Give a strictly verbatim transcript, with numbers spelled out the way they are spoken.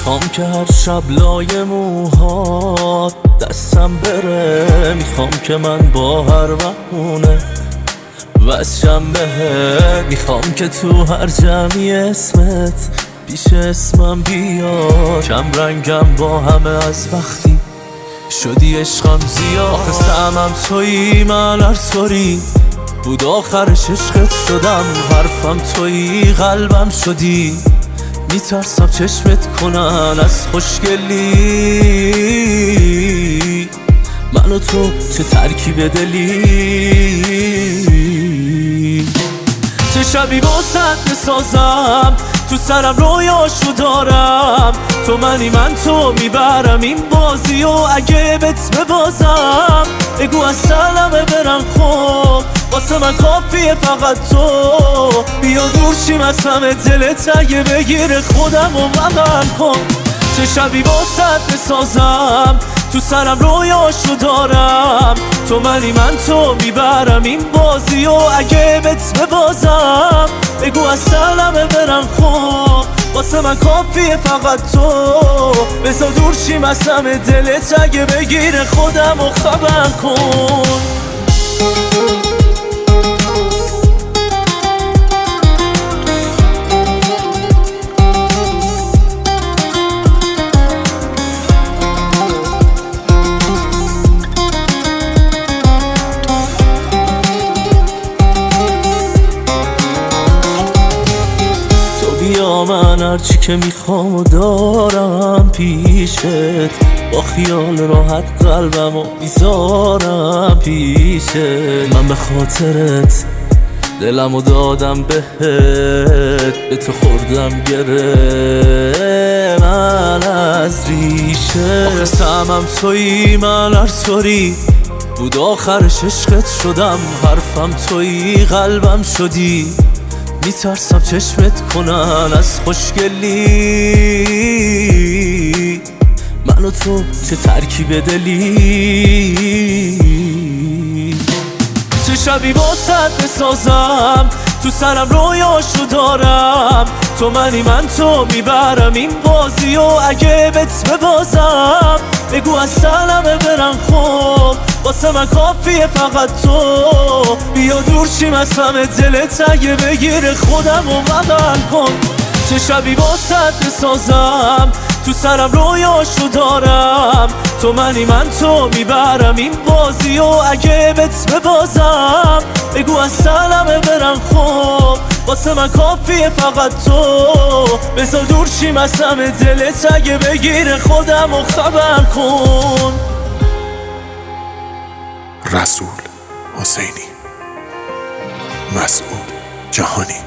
میخوام که هر شب لای موهات دستم بره، میخوام که من با هر بهونه وصلم بهت، میخوام که تو هر جمعی اسمت پیش اسمم بیا، کم رنگم با همه از وقتی شدی عشقم زیاد. آخه سهمم تویی من هر طوری بود آخرش عشقت شدم، حرفم تویی قلبم شدی، میترسم چشمت کنن از خوشگلی، من و تو چه ترکیب دلی. چه شبی واسط بسازم تو سرم رویاشو دارم، تو منی من تو میبرم این بازی و اگه بهت ببازم بگو از سلامه برم، خب واسه من کافیه فقط تو بیا دور شیم از همه، دلت اگه بگیره خودم و بغل کن. چه شبی واسط بسازم تو سرم رویاشو دارم، تو منی من تو میبرم این بازی و اگه بهت ببازم بگو از سلامه برم، خب واسه من کافیه فقط تو بذار دور شیم از همه، دلت اگه بگیره خودم و خبر کن. بیا من هرچی که میخوام و دارم پیشت، با خیال راحت قلبم و میذارم پیشت، من به خاطرت دلم و دادم بهت، به تو خوردم گره من از ریشه. آخه سهمم تویی من هر طوری بود آخرش عشقت شدم، حرفم تویی قلبم شدی، میترسم چشمت کنن از خوشگلی، من و تو چه ترکیب دلی. چه شبی واسط بسازم تو سرم رویاشو دارم، تو منی من تو میبرم این بازی و اگه بهت ببازم بگو از سلامه برم، خب واسه من کافیه فقط تو بیا دور شیم از همه، دلت اگه بگیره خودم و بغل کن. چه شبی واسط بسازم تو سرم رویاشو دارم، تو منی من تو میبرم این بازی و اگه بهت ببازم بگو از سلامه برم، خب واسه من کافیه فقط تو بذار دور شیم از همه، دلت اگه بگیره خودم و خبر کن. رسول حسینی، مسعود جهانی.